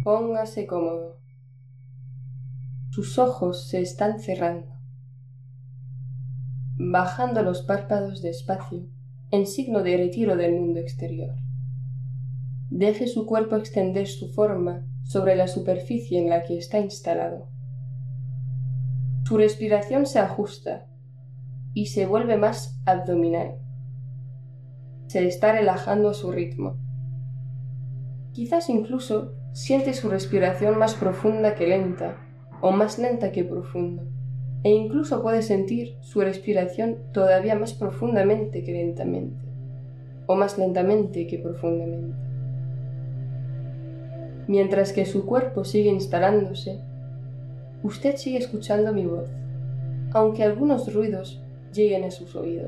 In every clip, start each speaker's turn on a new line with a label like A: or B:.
A: Póngase cómodo. Sus ojos se están cerrando, bajando los párpados despacio en signo de retiro del mundo exterior. Deje su cuerpo extender su forma sobre la superficie en la que está instalado. Su respiración se ajusta y se vuelve más abdominal. Se está relajando a su ritmo. Quizás incluso siente su respiración más profunda que lenta, o más lenta que profunda, e incluso puede sentir su respiración todavía más profundamente que lentamente, o más lentamente que profundamente. Mientras que su cuerpo sigue instalándose, usted sigue escuchando mi voz, aunque algunos ruidos lleguen a sus oídos.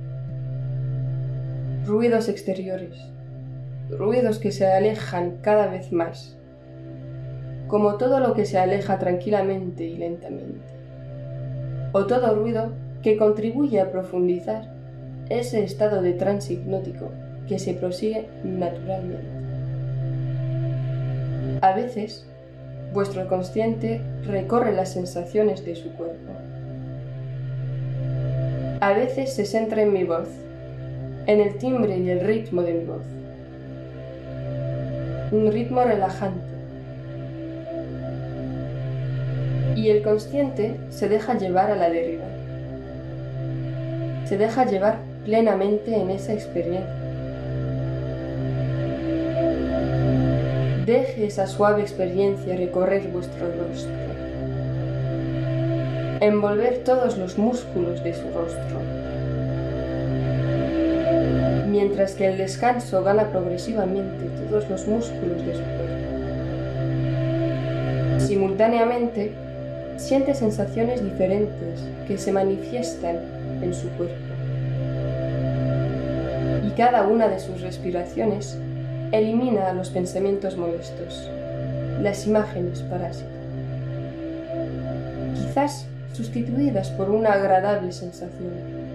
A: Ruidos exteriores, ruidos que se alejan cada vez más, como todo lo que se aleja tranquilamente y lentamente, o todo ruido que contribuye a profundizar ese estado de trance hipnótico que se prosigue naturalmente. A veces, vuestro consciente recorre las sensaciones de su cuerpo. A veces se centra en mi voz, en el timbre y el ritmo de mi voz. Un ritmo relajante. Y el consciente se deja llevar a la deriva. Se deja llevar plenamente en esa experiencia. Deje esa suave experiencia recorrer vuestro rostro, envolver todos los músculos de su rostro, mientras que el descanso gana progresivamente todos los músculos de su cuerpo. Simultáneamente, siente sensaciones diferentes que se manifiestan en su cuerpo. Y cada una de sus respiraciones elimina los pensamientos molestos, las imágenes parásitas, quizás sustituidas por una agradable sensación.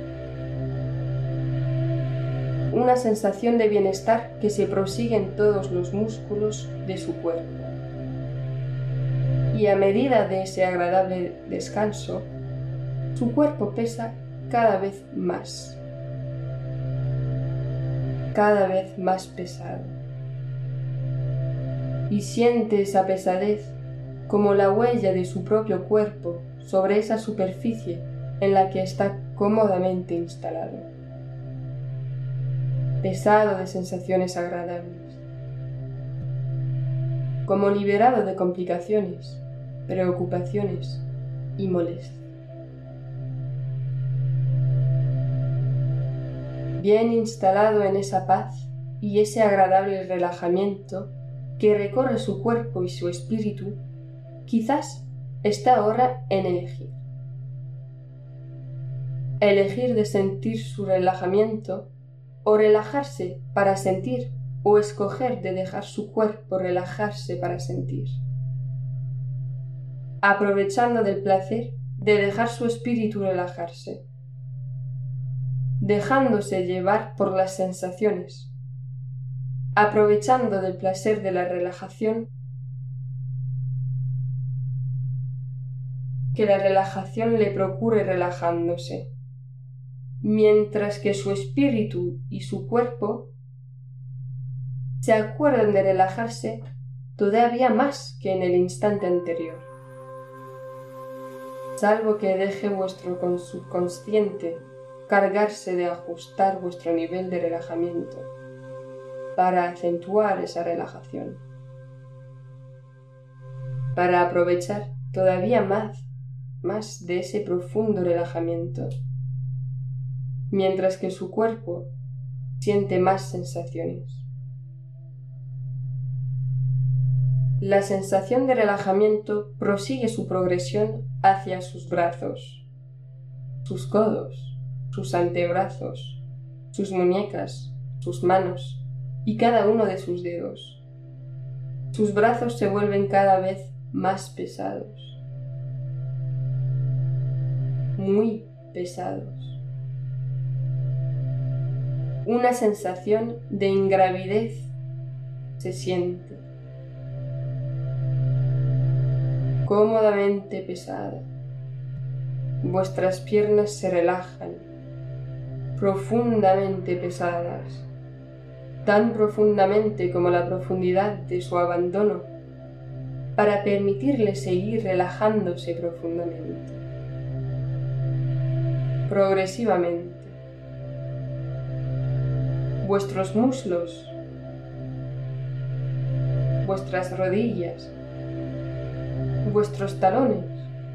A: Una sensación de bienestar que se prosigue en todos los músculos de su cuerpo. Y a medida de ese agradable descanso, su cuerpo pesa cada vez más pesado. Y siente esa pesadez como la huella de su propio cuerpo sobre esa superficie en la que está cómodamente instalado. Pesado de sensaciones agradables, como liberado de complicaciones, preocupaciones y molestias. Bien instalado en esa paz y ese agradable relajamiento que recorre su cuerpo y su espíritu, quizás está ahora en elegir. Elegir de sentir su relajamiento o relajarse para sentir, o escoger de dejar su cuerpo relajarse para sentir. Aprovechando del placer de dejar su espíritu relajarse, dejándose llevar por las sensaciones, aprovechando del placer de la relajación, que la relajación le procure relajándose, mientras que su espíritu y su cuerpo se acuerdan de relajarse todavía más que en el instante anterior, salvo que deje vuestro subconsciente cargarse de ajustar vuestro nivel de relajamiento para acentuar esa relajación, para aprovechar todavía más de ese profundo relajamiento, mientras que su cuerpo siente más sensaciones. La sensación de relajamiento prosigue su progresión hacia sus brazos, sus codos, sus antebrazos, sus muñecas, sus manos y cada uno de sus dedos. Sus brazos se vuelven cada vez más pesados, muy pesados. Una sensación de ingravidez se siente. cómodamente pesada. Vuestras piernas se relajan, profundamente pesadas, tan profundamente como la profundidad de su abandono, para permitirle seguir relajándose profundamente. Progresivamente, vuestros muslos, vuestras rodillas, vuestros talones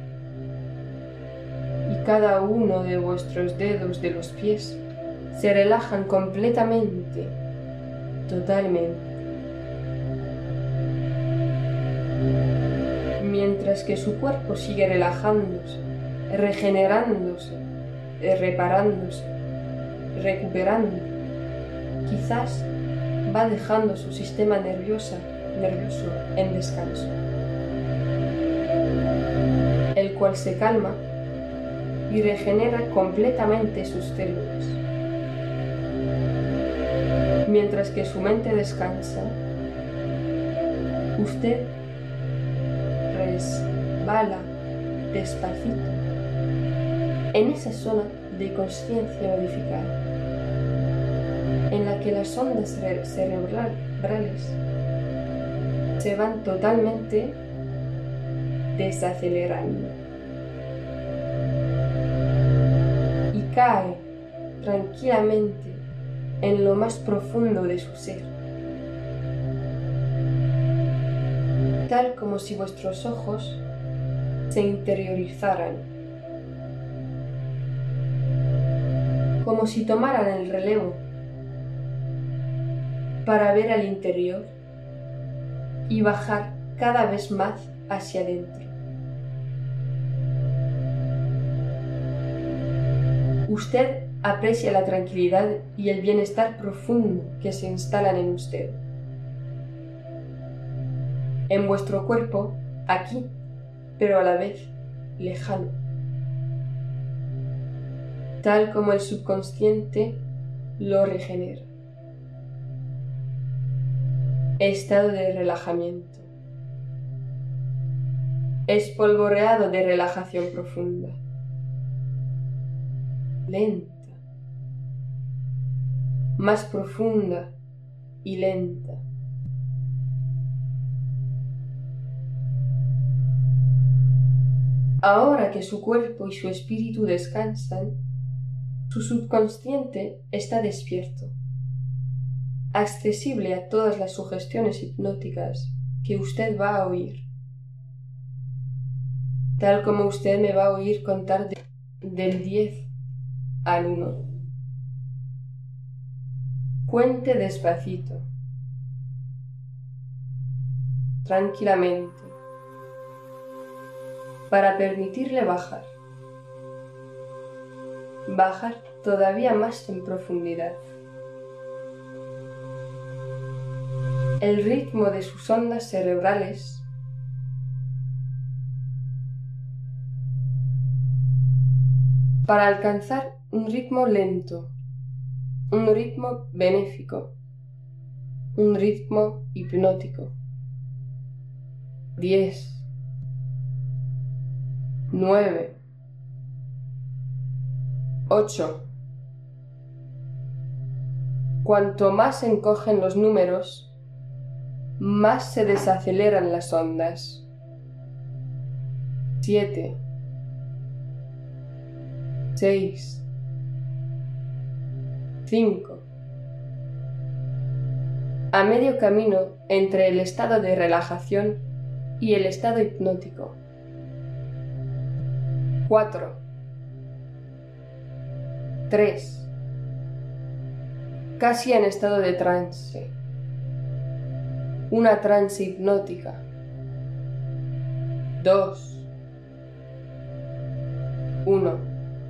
A: y cada uno de vuestros dedos de los pies se relajan completamente, totalmente. Mientras que su cuerpo sigue relajándose, regenerándose, reparándose, recuperando, quizás va dejando su sistema nervioso en descanso, el cual se calma y regenera completamente sus células. Mientras que su mente descansa, usted resbala despacito en esa zona de conciencia modificada, en la que las ondas cerebrales se van totalmente desacelerando y cae tranquilamente en lo más profundo de su ser, tal como si vuestros ojos se interiorizaran, como si tomaran el relevo para ver al interior y bajar cada vez más hacia adentro. Usted aprecia la tranquilidad y el bienestar profundo que se instalan en usted, en vuestro cuerpo, aquí, pero a la vez lejano, tal como el subconsciente lo regenera. Estado de relajamiento. Espolvoreado de relajación profunda. Lenta. Más profunda y lenta. Ahora que su cuerpo y su espíritu descansan, su subconsciente está despierto, accesible a todas las sugestiones hipnóticas que usted va a oír, tal como usted me va a oír contar del 10 al 1. Cuente despacito, tranquilamente, para permitirle bajar todavía más en profundidad. El ritmo de sus ondas cerebrales para alcanzar un ritmo lento, un ritmo benéfico, un ritmo hipnótico. 10, 9, 8. Cuanto más se encogen los números, más se desaceleran las ondas. 7, 6, 5. A medio camino entre el estado de relajación y el estado hipnótico. 4, 3. Casi en estado de trance. Una trance hipnótica. 2, 1.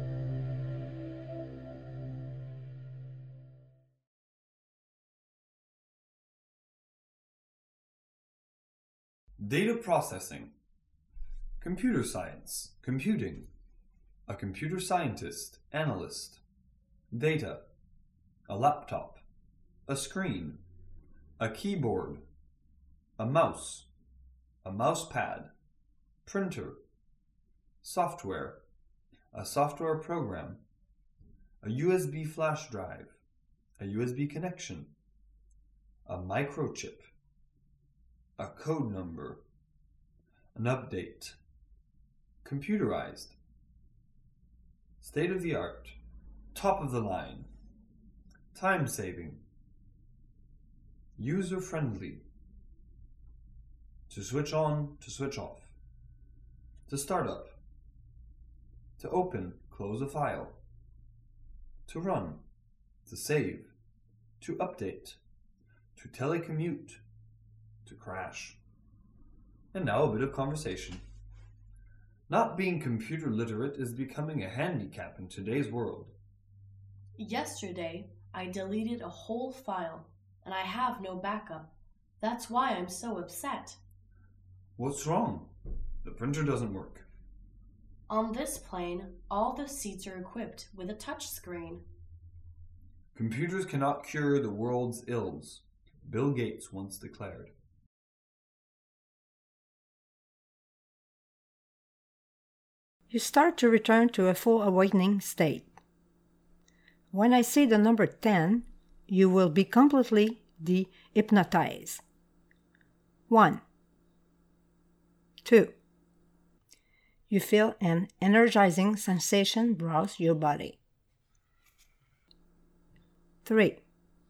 B: Data processing. Computer science, computing. A computer scientist, analyst. Data. A laptop. A screen. A keyboard. A mouse pad. printer, software, a software program, a USB flash drive, a USB connection, a microchip, a code number, an update, computerized, state-of-the-art, top of the line, time-saving, user-friendly, to switch on, to switch off, to start up, to open, close a file, to run, to save, to update, to telecommute, to crash. And now a bit of conversation. Not being computer literate is becoming a handicap in today's world.
C: Yesterday, I deleted a whole file, and I have no backup. That's why I'm so upset.
B: What's wrong? The printer doesn't work.
C: On this plane, all the seats are equipped with a touch screen.
B: Computers cannot cure the world's ills, Bill Gates once declared.
D: You start to return to a full awakening state. When I say the number 10, you will be completely de-hypnotized. 1, 2. You feel an energizing sensation browse your body. 3,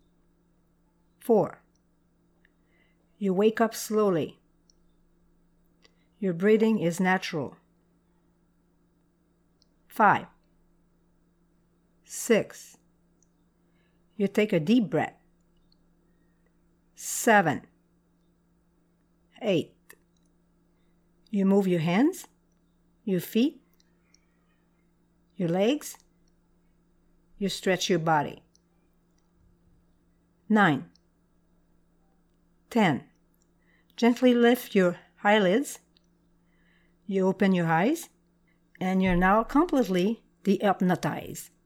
D: 4. You wake up slowly. Your breathing is natural. 5, 6. You take a deep breath. 7, 8. You move your hands, your feet, your legs. You stretch your body. 9, 10. Gently lift your eyelids. You open your eyes, and you're now completely de-hypnotized.